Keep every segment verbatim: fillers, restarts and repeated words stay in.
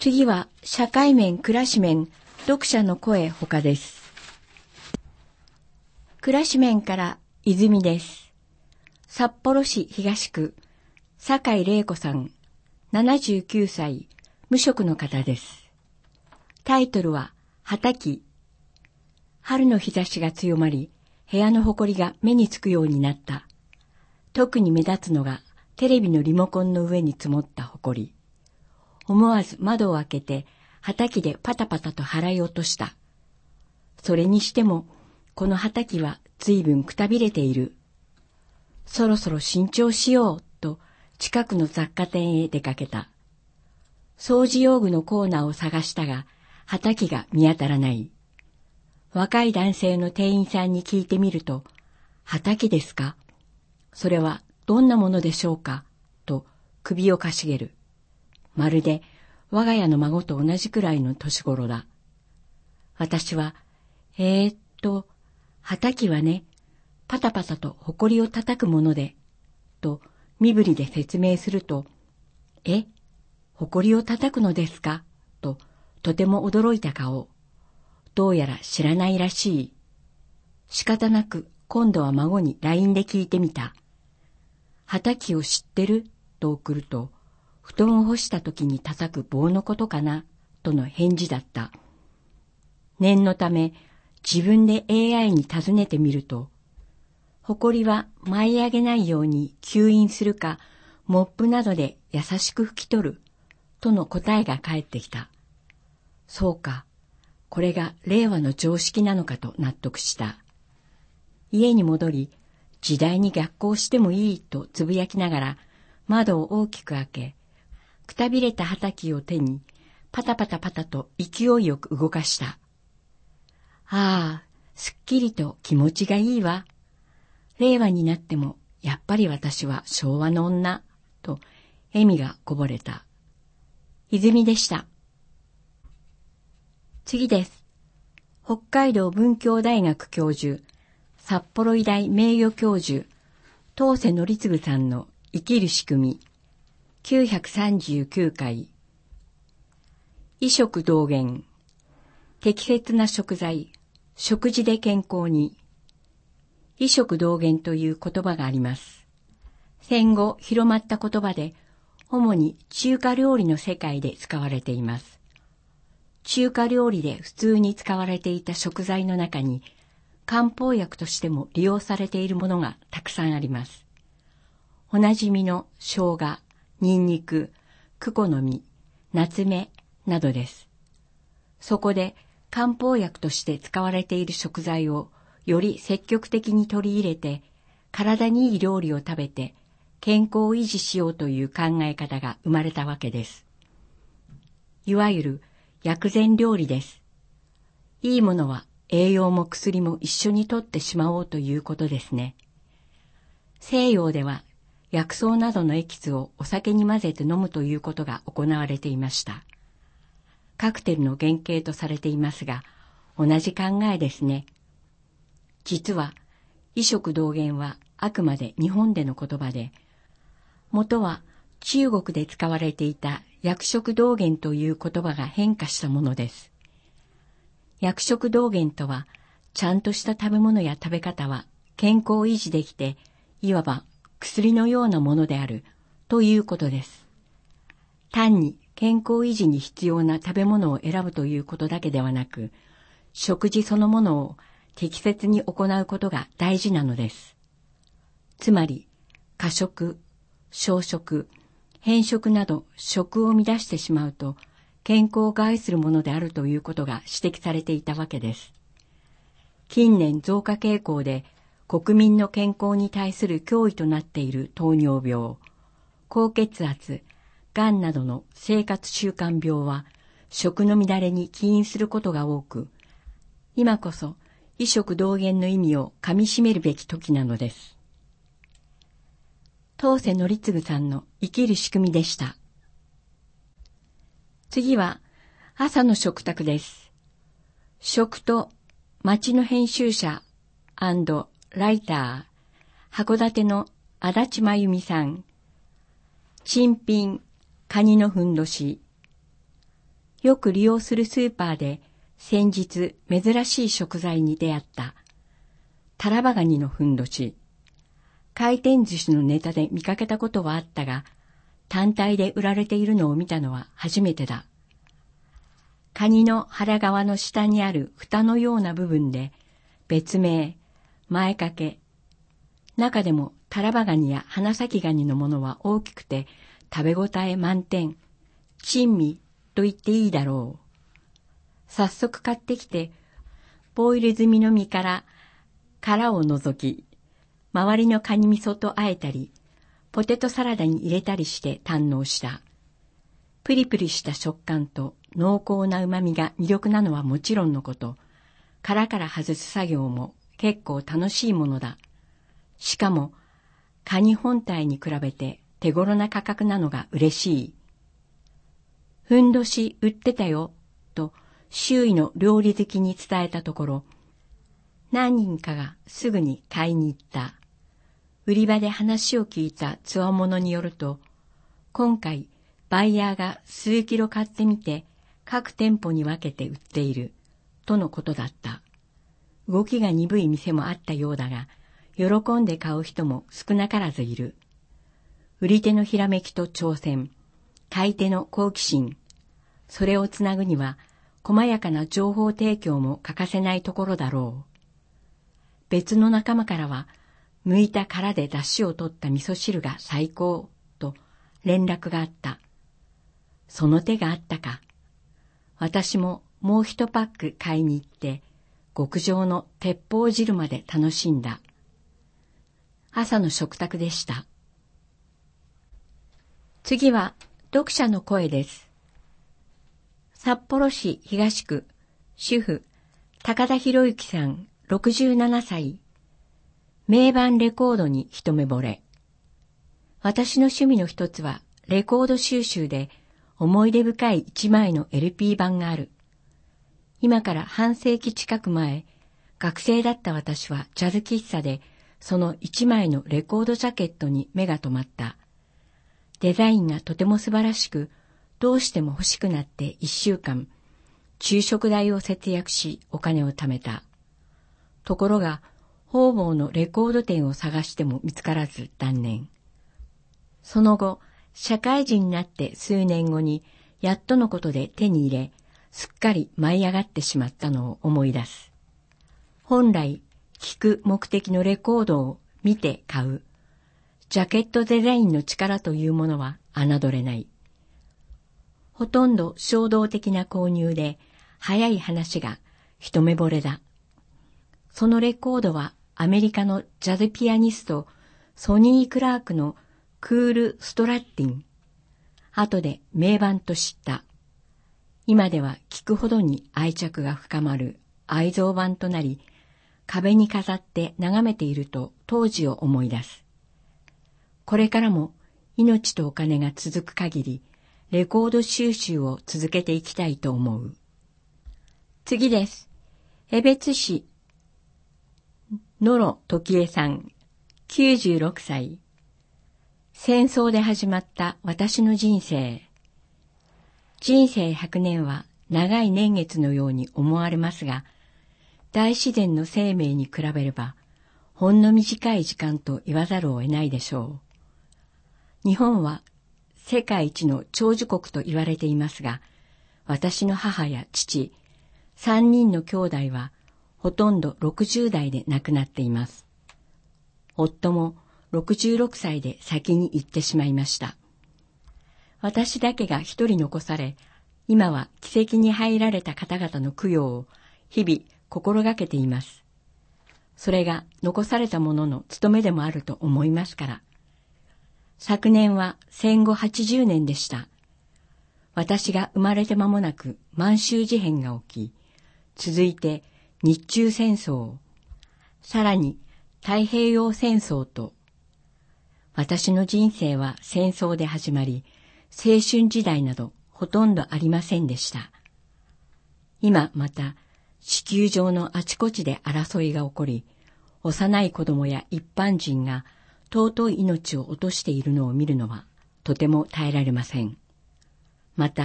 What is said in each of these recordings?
次は社会面、暮らし面、読者の声ほかです。暮らし面から泉です。札幌市東区、酒井玲子さん、ななじゅうきゅうさい、無職の方です。タイトルは、畑。春の日差しが強まり、部屋の埃が目につくようになった。特に目立つのが、テレビのリモコンの上に積もった埃。思わず窓を開けて、畑でパタパタと払い落とした。それにしても、この畑は随分くたびれている。そろそろ新調しようと近くの雑貨店へ出かけた。掃除用具のコーナーを探したが、畑が見当たらない。若い男性の店員さんに聞いてみると、畑ですか？それはどんなものでしょうか？と首をかしげる。まるで我が家の孫と同じくらいの年頃だ。私は、えーっと、畑はね、パタパタと埃を叩くもので、と身振りで説明すると、え、埃を叩くのですか？ととても驚いた顔。どうやら知らないらしい。仕方なく今度は孫に ライン で聞いてみた。畑を知ってる？と送ると、布団を干した時に叩く棒のことかな？との返事だった。念のため自分で エーアイ に尋ねてみると、埃は舞い上げないように吸引するか、モップなどで優しく拭き取る、との答えが返ってきた。そうか、これが令和の常識なのかと納得した。家に戻り、時代に逆行してもいいとつぶやきながら、窓を大きく開け、くたびれた畑を手に、パタパタパタと勢いよく動かした。ああ、すっきりと気持ちがいいわ。令和になっても、やっぱり私は昭和の女、と笑みがこぼれた。泉でした。次です。北海道文教大学教授、札幌医大名誉教授、東瀬則次さんの生きる仕組み、きゅうひゃくさんじゅうきゅうかい。医食同源、適切な食材、食事で健康に。医食同源という言葉があります。戦後広まった言葉で、主に中華料理の世界で使われています。中華料理で普通に使われていた食材の中に、漢方薬としても利用されているものがたくさんあります。おなじみの生姜、ニンニク、クコの実、ナツメなどです。そこで漢方薬として使われている食材をより積極的に取り入れて、体にいい料理を食べて健康を維持しようという考え方が生まれたわけです。いわゆる薬膳料理です。いいものは栄養も薬も一緒にとってしまおうということですね。西洋では薬草などのエキスをお酒に混ぜて飲むということが行われていました。カクテルの原型とされていますが、同じ考えですね。実は、医食同源はあくまで日本での言葉で、元は中国で使われていた薬食同源という言葉が変化したものです。薬食同源とは、ちゃんとした食べ物や食べ方は健康を維持できて、いわば薬のようなものであるということです。単に健康維持に必要な食べ物を選ぶということだけではなく、食事そのものを適切に行うことが大事なのです。つまり、過食、小食、偏食など食を乱してしまうと、健康を害するものであるということが指摘されていたわけです。近年増加傾向で国民の健康に対する脅威となっている糖尿病、高血圧、がんなどの生活習慣病は食の乱れに起因することが多く、今こそ医食同源の意味をかみしめるべき時なのです。東瀬則次さんの生きる仕組みでした。次は朝の食卓です。食と町の編集者&ライター、函館の足立真由美さん。珍品、カニのふんどし。 よく利用するスーパーで先日珍しい食材に出会った。タラバガニのふんどし。回転寿司のネタで見かけたことはあったが、単体で売られているのを見たのは初めてだ。カニの腹側の下にある蓋のような部分で、別名、前掛け。中でもタラバガニや花咲ガニのものは大きくて食べ応え満点。珍味と言っていいだろう。早速買ってきて、ボイル済みの身から殻を除き、周りのカニ味噌と和えたり、ポテトサラダに入れたりして堪能した。プリプリした食感と濃厚な旨味が魅力なのはもちろんのこと、殻から外す作業も結構楽しいものだ。しかも、カニ本体に比べて手頃な価格なのが嬉しい。ふんどし売ってたよ、と周囲の料理好きに伝えたところ、何人かがすぐに買いに行った。売り場で話を聞いたつわものによると、今回バイヤーが数キロ買ってみて各店舗に分けて売っている、とのことだった。動きが鈍い店もあったようだが、喜んで買う人も少なからずいる。売り手のひらめきと挑戦、買い手の好奇心、それをつなぐには細やかな情報提供も欠かせないところだろう。別の仲間からは、剥いた殻で出汁を取った味噌汁が最高と連絡があった。その手があったか。私ももう一パック買いに行って、極上の鉄砲汁まで楽しんだ。朝の食卓でした。次は読者の声です。札幌市東区、主婦、高田博之さん、ろくじゅうななさい。名盤レコードに一目惚れ。私の趣味の一つはレコード収集で思い出深い一枚の エルピー 盤がある。今から半世紀近く前、学生だった私はジャズ喫茶でその一枚のレコードジャケットに目が留まった。デザインがとても素晴らしく、どうしても欲しくなって一週間、昼食代を節約しお金を貯めた。ところが、方々のレコード店を探しても見つからず断念。その後、社会人になって数年後に、やっとのことで手に入れ、すっかり舞い上がってしまったのを思い出す。本来、聴く目的のレコードを見て買う。ジャケットデザインの力というものは侮れない。ほとんど衝動的な購入で、早い話が一目惚れだ。そのレコードはアメリカのジャズピアニストソニー・クラークのクール・ストラッティン。後で名盤と知った。今では聞くほどに愛着が深まる愛蔵版となり、壁に飾って眺めていると当時を思い出す。これからも命とお金が続く限り、レコード収集を続けていきたいと思う。次です。江別市野呂時恵さん、きゅうじゅうろくさい。戦争で始まった私の人生。人生ひゃくねんは長い年月のように思われますが、大自然の生命に比べれば、ほんの短い時間と言わざるを得ないでしょう。日本は世界一の長寿国と言われていますが、私の母や父、三人の兄弟は、ほとんどろくじゅうだいで亡くなっています。夫もろくじゅうろくさいで先に行ってしまいました。私だけが一人残され、今は奇跡に入られた方々の供養を日々心がけています。それが残された者の務めでもあると思いますから。昨年は戦後はちじゅうねんでした。私が生まれて間もなく満州事変が起き、続いて日中戦争、さらに太平洋戦争と、私の人生は戦争で始まり、青春時代などほとんどありませんでした。今また地球上のあちこちで争いが起こり、幼い子供や一般人が尊い命を落としているのを見るのはとても耐えられません。また、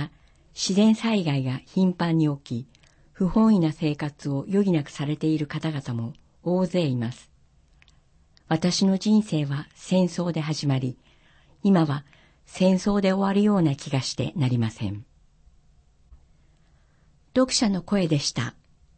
自然災害が頻繁に起き、不本意な生活を余儀なくされている方々も大勢います。私の人生は戦争で始まり、今は戦争で終わるような気がしてなりません。読者の声でした。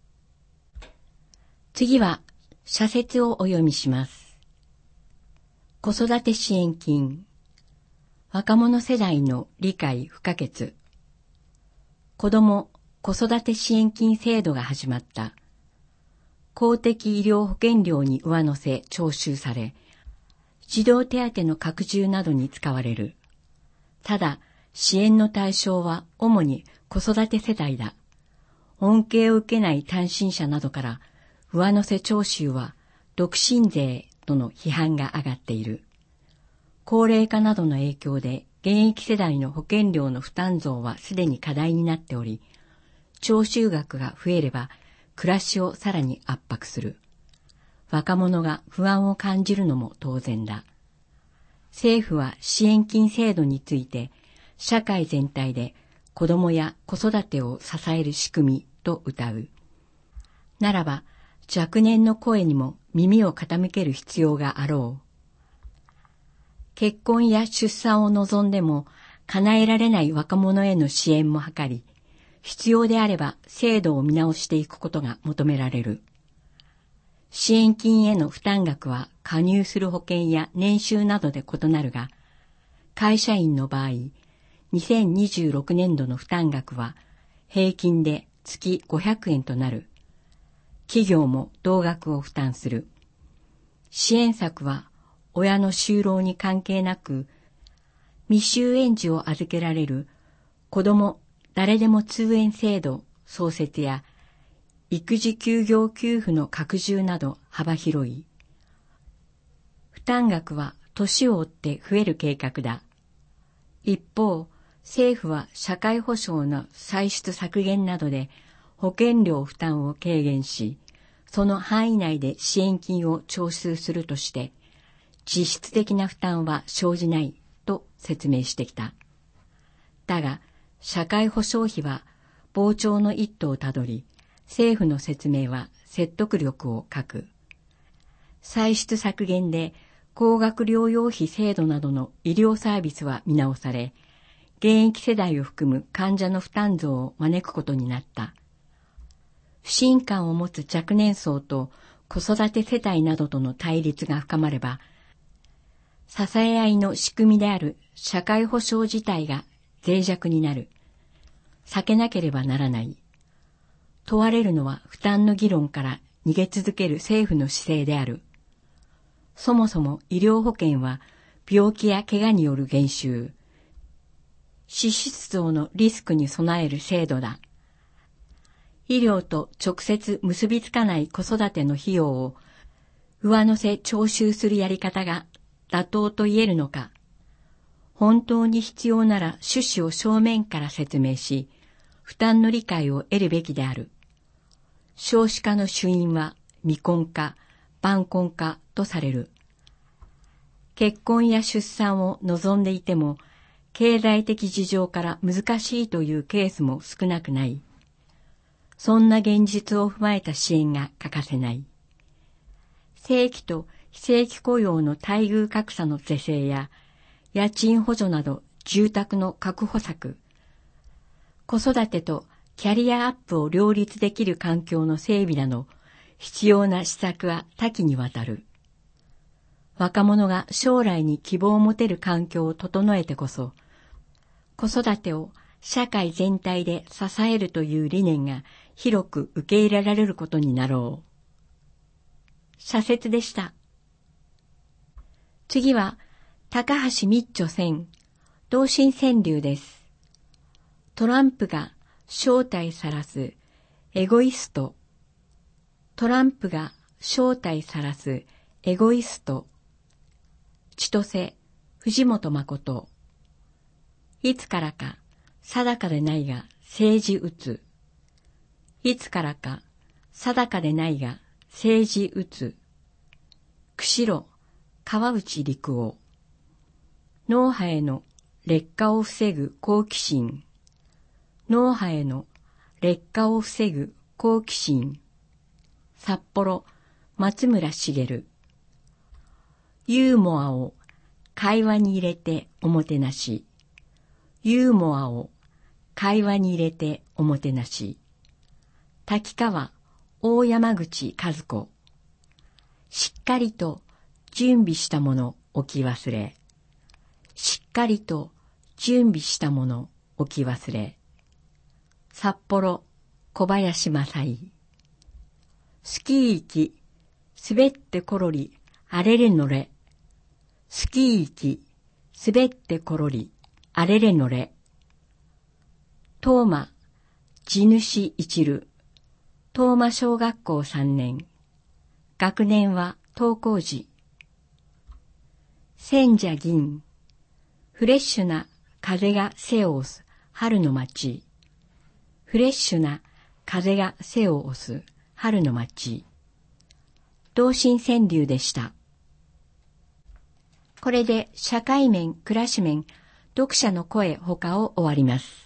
次は、社説をお読みします。子育て支援金。若者世代の理解不可欠。子ども・子育て支援金制度が始まった。公的医療保険料に上乗せ徴収され、児童手当の拡充などに使われる。ただ、支援の対象は主に子育て世帯だ。恩恵を受けない単身者などから上乗せ徴収は独身税との批判が上がっている。高齢化などの影響で現役世代の保険料の負担増はすでに課題になっており、徴収額が増えれば暮らしをさらに圧迫する。若者が不安を感じるのも当然だ。政府は支援金制度について社会全体で子どもや子育てを支える仕組みと謳う。ならば若年の声にも耳を傾ける必要があろう。結婚や出産を望んでも叶えられない若者への支援も図り、必要であれば制度を見直していくことが求められる。支援金への負担額は加入する保険や年収などで異なるが、会社員の場合、にせんにじゅうろくねんどの負担額は平均で月ごひゃくえんとなる。企業も同額を負担する。支援策は親の就労に関係なく、未就園児を預けられる子ども誰でも通園制度創設や育児休業給付の拡充など幅広い。負担額は年を追って増える計画だ。一方、政府は社会保障の歳出削減などで保険料負担を軽減し、その範囲内で支援金を徴収するとして、実質的な負担は生じないと説明してきた。だが、社会保障費は膨張の一途をたどり、政府の説明は説得力を欠く。歳出削減で高額療養費制度などの医療サービスは見直され、現役世代を含む患者の負担増を招くことになった。不信感を持つ若年層と子育て世帯などとの対立が深まれば、支え合いの仕組みである社会保障自体が脆弱になる。避けなければならない。問われるのは負担の議論から逃げ続ける政府の姿勢である。そもそも医療保険は病気や怪我による減収、脂質増のリスクに備える制度だ。医療と直接結びつかない子育ての費用を上乗せ徴収するやり方が妥当と言えるのか。本当に必要なら趣旨を正面から説明し、負担の理解を得るべきである。少子化の主因は未婚化、晩婚化とされる。結婚や出産を望んでいても、経済的事情から難しいというケースも少なくない。そんな現実を踏まえた支援が欠かせない。正規と非正規雇用の待遇格差の是正や、家賃補助など住宅の確保策、子育てとキャリアアップを両立できる環境の整備など、必要な施策は多岐にわたる。若者が将来に希望を持てる環境を整えてこそ、子育てを社会全体で支えるという理念が広く受け入れられることになろう。社説でした。次は、高橋密著選、同心川柳です。トランプが正体さらすエゴイスト。トランプが正体さらすエゴイスト。千歳、藤本誠。いつからか定かでないが政治打つ。いつからか定かでないが政治打つ。釧路、川内陸王。脳波への劣化を防ぐ好奇心。 脳波への劣化を防ぐ好奇心。札幌、松村茂。ユーモアを会話に入れておもてなし。ユーモアを会話に入れておもてなし。滝川大山口和子。しっかりと準備したもの置き忘れ。しっかりと準備したもの置き忘れ。札幌小林正井。スキー行き、滑ってころり、あれれのれ。スキー行き、滑ってころり、あれれのれ。東間地主一る。東間小学校三年。学年は登校時。千社銀。フレッシュな風が背を押す春の街。フレッシュな風が背を押す春の街。同心川柳でした。これで社会面、暮らし面、読者の声ほかを終わります。